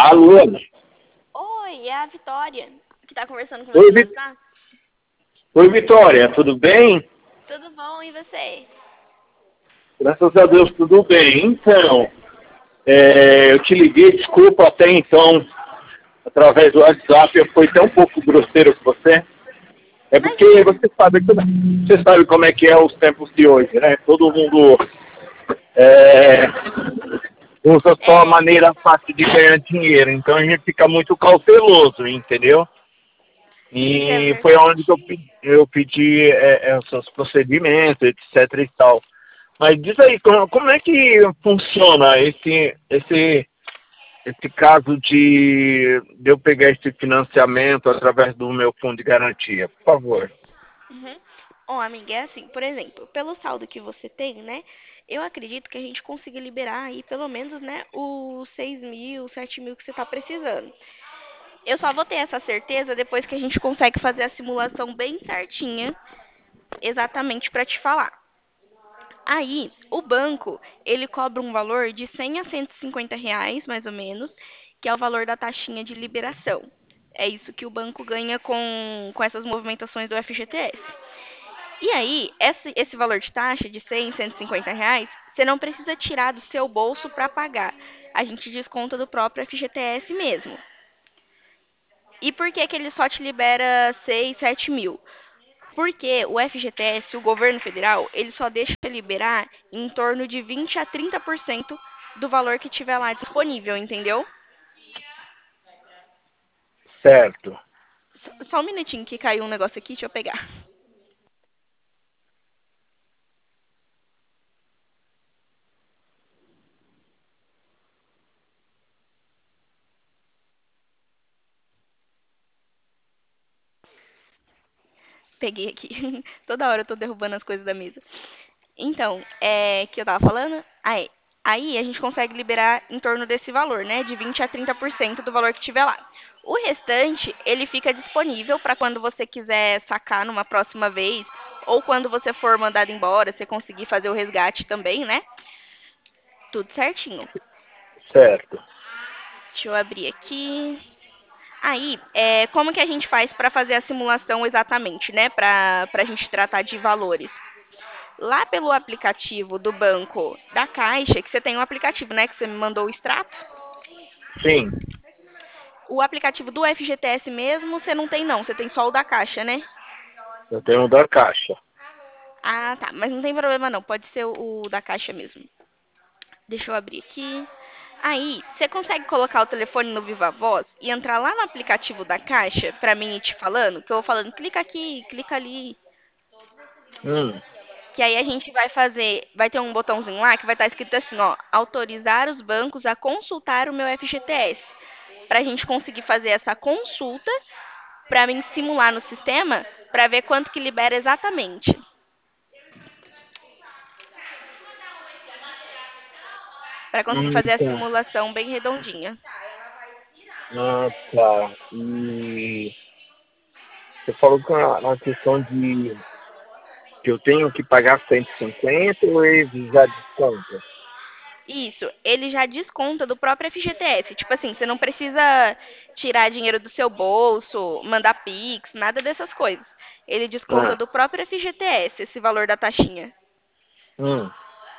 Alô? Oi, é a Vitória, que tá conversando com Oi, você no WhatsApp. Oi, Vitória, tudo bem? Tudo bom, e você? Graças a Deus, tudo bem. Então, eu te liguei, desculpa até então, através do WhatsApp, eu fui até um pouco grosseiro com você. É porque Imagina. você sabe como é que é os tempos de hoje, né? Todo mundo é, usa só a É, maneira fácil de ganhar dinheiro, então a gente fica muito cauteloso, entendeu? isso é E foi verdade. onde que eu pedi esses procedimentos, etc e tal. Mas diz aí, como é que funciona esse caso de eu pegar esse financiamento através do meu fundo de garantia? Por favor. Uhum. Ó, amiga, é assim, por exemplo, pelo saldo que você tem, né? Eu acredito que a gente consiga liberar aí pelo menos, né, os 6.000, 7.000 que você tá precisando. Eu só vou ter essa certeza depois que a gente consegue fazer a simulação bem certinha, exatamente para te falar. Aí, o banco, ele cobra um valor de 100 a 150 reais, mais ou menos, que é o valor da taxinha de liberação. É isso que o banco ganha com essas movimentações do FGTS. E aí, esse valor de taxa de 100, 150 reais, você não precisa tirar do seu bolso para pagar. A gente desconta do próprio FGTS mesmo. E por que que ele só te libera 6, 7 mil? Porque o FGTS, o governo federal, ele só deixa liberar em torno de 20 a 30% do valor que tiver lá disponível, entendeu? Certo. Só um minutinho que caiu um negócio aqui, deixa eu pegar. Peguei aqui. Toda hora eu tô derrubando as coisas da mesa. Então, que eu tava falando? Aí a gente consegue liberar em torno desse valor, né? De 20 a 30% do valor que tiver lá. O restante, ele fica disponível para quando você quiser sacar numa próxima vez, ou quando você for mandado embora, você conseguir fazer o resgate também, né? Tudo certinho. Certo. Deixa eu abrir aqui. Aí, como que a gente faz para fazer a simulação exatamente, né? Para a gente tratar de valores. Lá pelo aplicativo do banco da Caixa, que você tem um aplicativo, né? Que você me mandou o extrato. Sim, O aplicativo do FGTS mesmo, você não tem não. Você tem só o da Caixa, né? eu tenho um da Caixa. Ah, tá. Mas não tem problema não. Pode ser o da Caixa mesmo. Deixa eu abrir aqui. Aí, você consegue colocar o telefone no Viva Voz e entrar lá no aplicativo da Caixa pra mim ir te falando? Que eu vou falando, clica aqui, clica ali. Hum, Que aí a gente vai ter um botãozinho lá que vai estar escrito assim, ó, autorizar os bancos a consultar o meu FGTS. Pra gente conseguir fazer essa consulta, pra mim simular no sistema, pra ver quanto que libera exatamente. Pra conseguir fazer a tá. simulação bem redondinha. Ah, tá. E você falou com a questão de que eu tenho que pagar 150 ou eles já descontam? Isso, ele já desconta do próprio FGTS. Tipo assim, você não precisa tirar dinheiro do seu bolso, mandar Pix, nada dessas coisas. Ele desconta Ah, do próprio FGTS esse valor da taxinha. hum,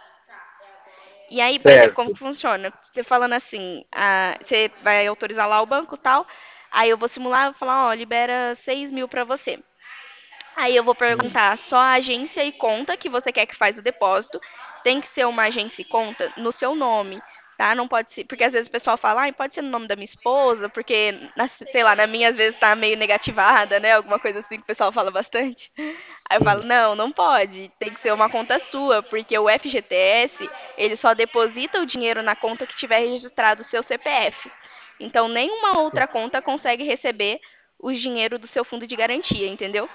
E aí, por exemplo, como certo. que funciona? Você falando assim, você vai autorizar lá o banco e tal, aí eu vou simular, eu vou falar, ó, libera 6.000 pra você. Aí eu vou Hum, perguntar só a agência e conta que você quer que faz o depósito. Tem que ser uma agência e conta no seu nome, tá? Não pode ser, porque às vezes o pessoal fala, pode ser no nome da minha esposa, porque, sei lá, na minha às vezes tá meio negativada, né? Alguma coisa assim que o pessoal fala bastante. Aí eu falo, hum, não, não pode. Tem que ser uma conta sua, porque o FGTS, ele só deposita o dinheiro na conta que tiver registrado o seu CPF. Então, nenhuma outra conta consegue receber o dinheiro do seu fundo de garantia, entendeu?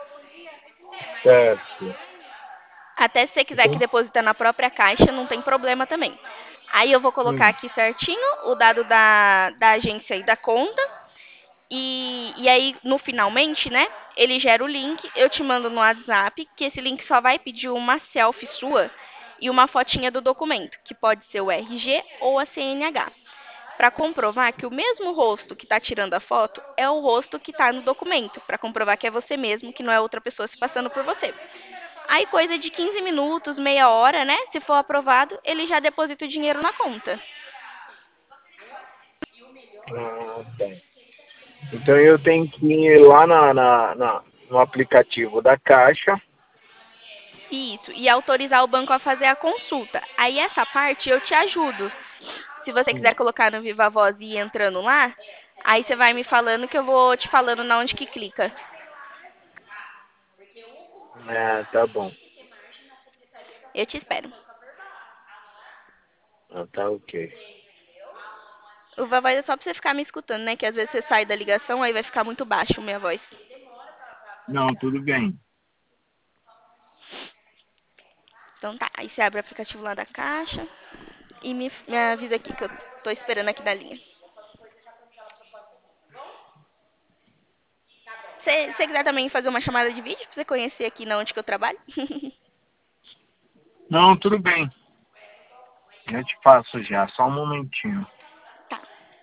certo. Até se você quiser que Então, deposita na própria caixa, não tem problema também. Aí eu vou colocar hum, aqui certinho o dado da agência e da conta. E aí, no finalmente, né? Ele gera o link, eu te mando no WhatsApp, que esse link só vai pedir uma selfie sua e uma fotinha do documento, que pode ser o RG ou a CNH. para comprovar que o mesmo rosto que está tirando a foto é o rosto que está no documento, para comprovar que é você mesmo, que não é outra pessoa se passando por você. Aí, coisa de 15 minutos, meia hora, né? Se for aprovado, ele já deposita o dinheiro na conta. Ah, tá. Então eu tenho que ir lá no aplicativo da Caixa. Isso, e autorizar o banco a fazer a consulta. Aí, essa parte eu te ajudo. Se você quiser colocar no Viva Voz e ir entrando lá, aí você vai me falando que eu vou te falando na onde que clica. Ah, tá bom. Eu te espero. Ah, tá ok. O Viva Voz é só pra você ficar me escutando, né? Que às vezes você sai da ligação, aí vai ficar muito baixo a minha voz. Não, tudo bem. Então tá, aí você abre o aplicativo lá da Caixa e me avisa aqui que eu tô esperando aqui na linha. Se você quiser também fazer uma chamada de vídeo pra você conhecer aqui na onde que eu trabalho. Não, tudo bem. Eu te faço já, só um momentinho. Tá.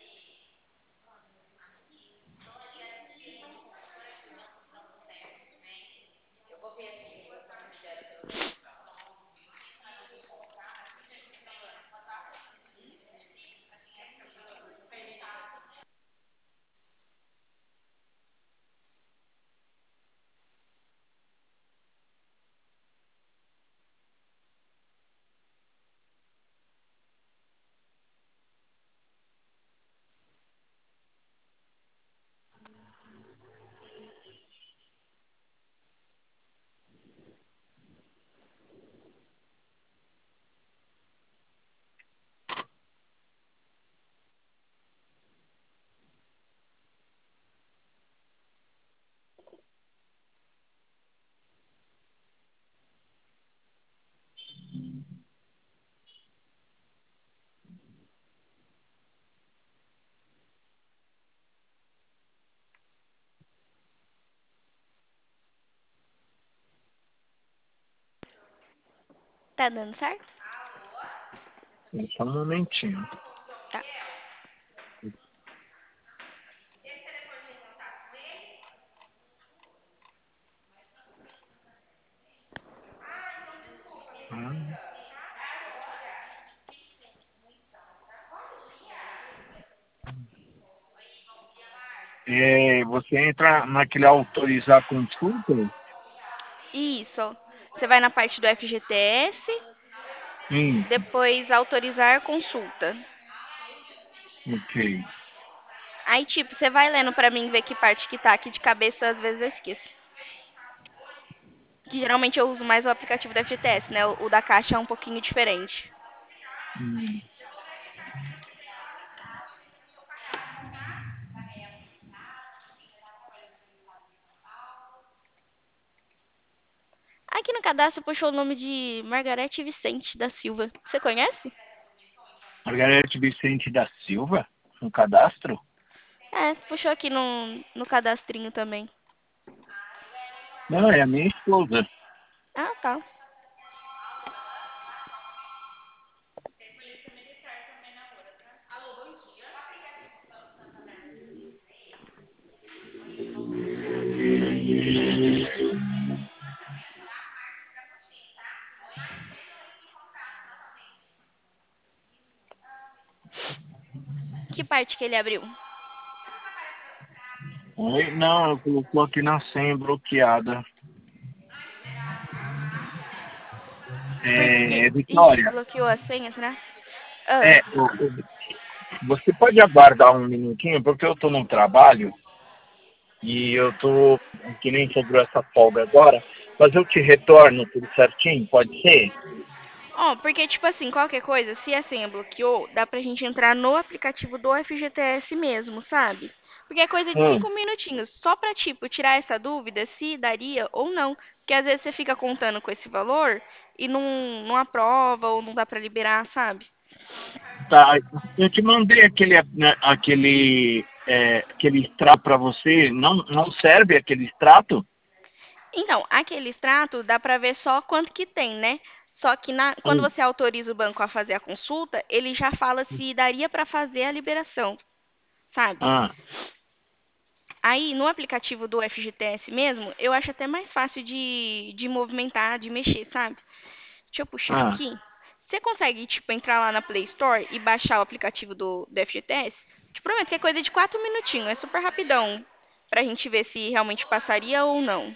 Tá dando certo? Só um momentinho. Tá. Hum. Você entra naquele autorizar consulta? Isso. Você vai na parte do FGTS, Sim, depois autorizar consulta. ok. Aí, tipo, você vai lendo pra mim ver que parte que tá aqui de cabeça, às vezes eu esqueço. Que geralmente eu uso mais o aplicativo do FGTS, né? O da Caixa é um pouquinho diferente. Hum. Aqui no cadastro puxou o nome de Margarete Vicente da Silva. Você conhece? Margarete Vicente da Silva? Um cadastro? É, puxou aqui no cadastrinho também. Não, é a minha esposa. Ah, tá. Que parte que ele abriu? Oi? Não, eu colocou aqui na senha bloqueada. Por que... Ixi, Vitória, bloqueou a senha, será? Ah, é, você pode aguardar um minutinho, porque eu estou no trabalho e eu estou que nem sobrou essa folga agora, mas eu te retorno tudo certinho, pode ser? ó, porque, tipo assim, qualquer coisa, se a senha bloqueou, dá pra gente entrar no aplicativo do FGTS mesmo, sabe? Porque é coisa de Hum, 5 minutinhos, só pra, tipo, tirar essa dúvida se daria ou não. Porque às vezes você fica contando com esse valor e não aprova ou não dá pra liberar, sabe? tá, eu te mandei aquele extrato para você, não serve aquele extrato? Então, aquele extrato dá pra ver só quanto que tem, né? Só que quando Hum. você autoriza o banco a fazer a consulta, ele já fala se daria para fazer a liberação, sabe? Ah, Aí, no aplicativo do FGTS mesmo, eu acho até mais fácil de movimentar, de mexer, sabe? Deixa eu puxar ah. aqui. Você consegue, tipo, entrar lá na Play Store e baixar o aplicativo do FGTS? Te prometo que é coisa de 4 minutinhos, é super rapidão. Pra gente ver se realmente passaria ou não.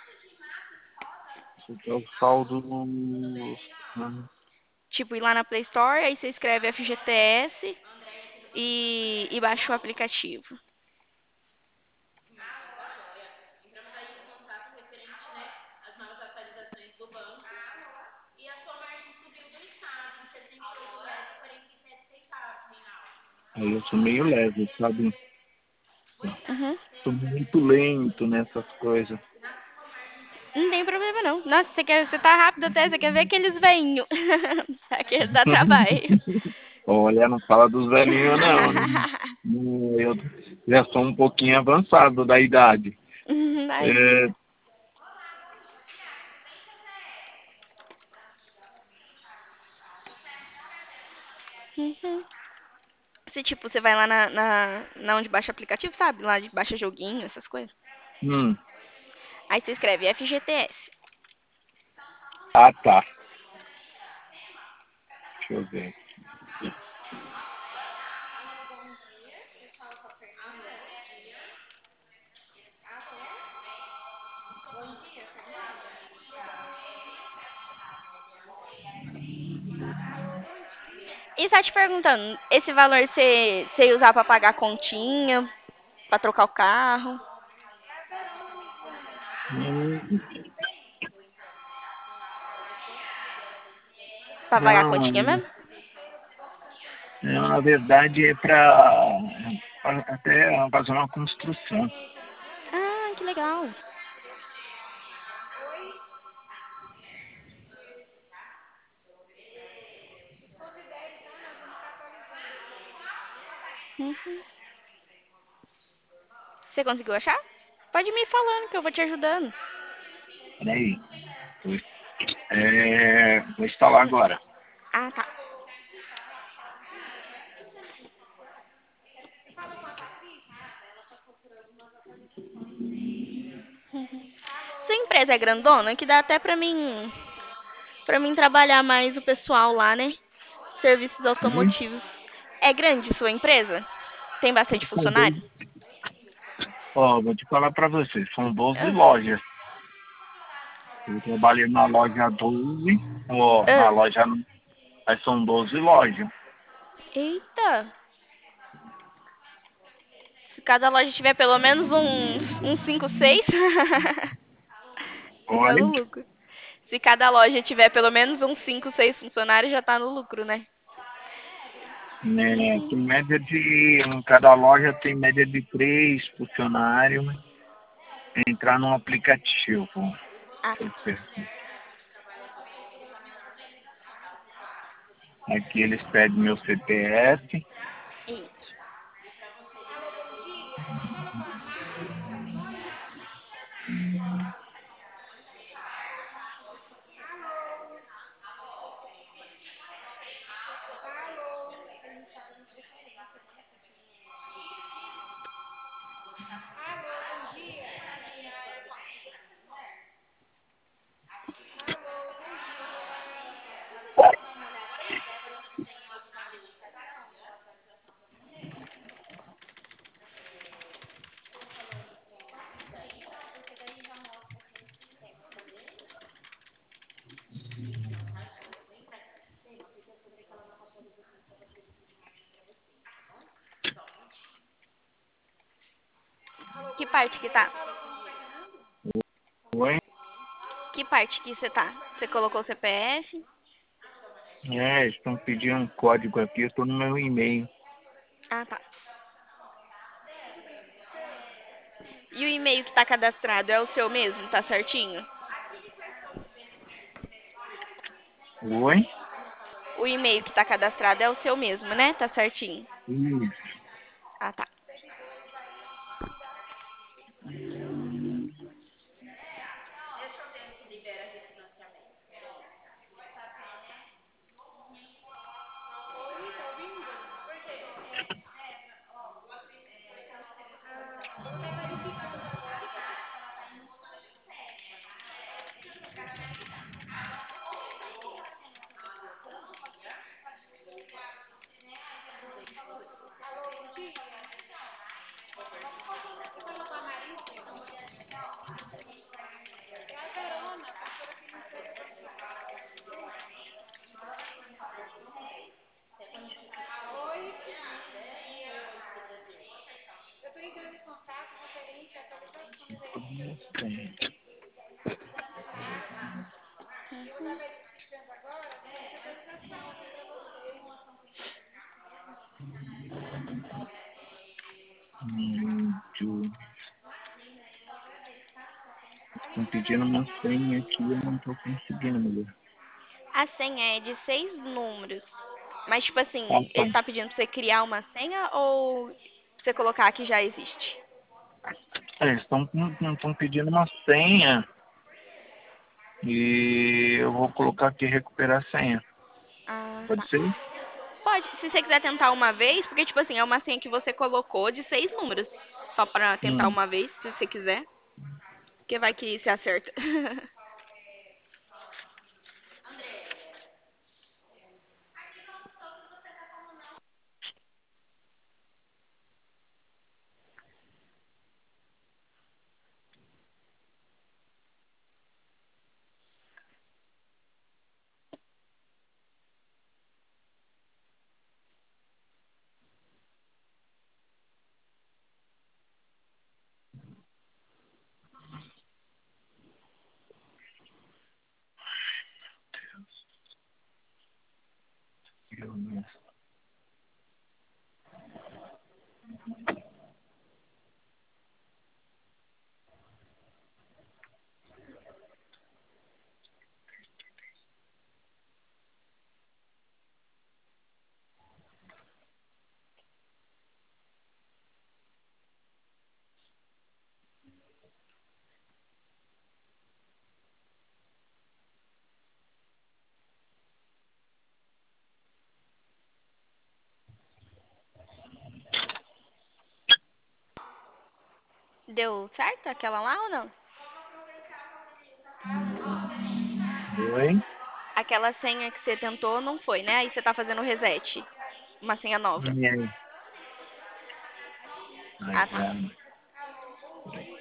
Esse aqui é o saldo. Tipo, ir lá na Play Store, aí você escreve FGTS e baixa o aplicativo. Aí eu sou meio leve, sabe? Uhum. Sou muito lento nessas coisas. Não tem problema não. Nossa, você tá rápido até, você quer ver aqueles veinhos. Aqui dá trabalho. Olha, não fala dos velhinhos, não. Eu já sou um pouquinho avançado da idade. É, Imagina. Uhum. Se, tipo, você vai lá na onde baixa aplicativo, sabe? Lá de baixa joguinho, essas coisas. hum, Aí você escreve FGTS. ah, tá. Deixa eu ver. E tá te perguntando, esse valor você ia usar pra pagar a continha, pra trocar o carro, Hum, pra pagar a Não, continha mesmo? na verdade é para até fazer uma construção. Ah, que legal. Uhum. Você conseguiu achar? Pode me ir falando que eu vou te ajudando. Peraí. Vou instalar agora. Ah, tá. Sua empresa é grandona? Que dá até pra mim trabalhar mais o pessoal lá, né? Serviços Oi? automotivos. É grande sua empresa? Tem bastante São 12. funcionário? Ó, vou te falar para vocês, são 12 Ah, lojas. Eu trabalhei na loja 12, ó, na ah. loja, aí são 12 lojas. Eita! Se cada loja tiver pelo menos uns 5, 6, você tá Olha, no lucro. Se cada loja tiver pelo menos uns 5, 6 funcionários, já tá no lucro, né? né, Uhum. tem média de, em cada loja tem média de 3 funcionários entrar no aplicativo. Ah, Deixa tá. eu ver. Aqui eles pedem meu CPF. Isso. Que parte que tá? Oi? Que parte que você tá? Você colocou o CPF? Estão pedindo um código aqui, eu estou no meu e-mail. Ah, tá. E o e-mail que tá cadastrado é o seu mesmo? Tá certinho? Oi? O e-mail que tá cadastrado é o seu mesmo, né? Tá certinho. Isso. Ah, tá. Tem. Muito. Estão pedindo uma senha aqui, eu não tô conseguindo, mulher. A senha é de 6 números. Mas, tipo Ah, assim, tá. ele tá pedindo pra você criar uma senha ou pra você colocar que já existe? Eles estão pedindo uma senha e eu vou colocar aqui recuperar a senha. Ah, Pode tá. ser? Pode, se você quiser tentar uma vez, porque, tipo assim, é uma senha que você colocou de 6 números. Só pra tentar Hum. uma vez, se você quiser. Porque vai que você acerta. Eu não- Deu certo aquela lá ou não? Oi? Aquela senha que você tentou não foi, né? Aí você tá fazendo reset. Uma senha nova. E aí? Ai, Ah, tá. caramba. Peraí.